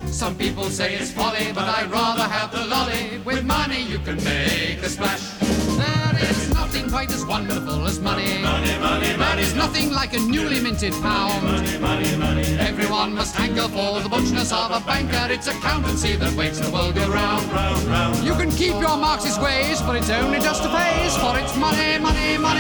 Some people say it's folly, but I'd rather have the lolly. With money you can make a splash. There is nothing quite as wonderful as money. There is nothing like a newly minted pound. Everyone must hanker for the butchness of a banker. It's accountancy that makes the world go round. You can keep your Marxist ways, but it's only just a phase. For it's money, money, money.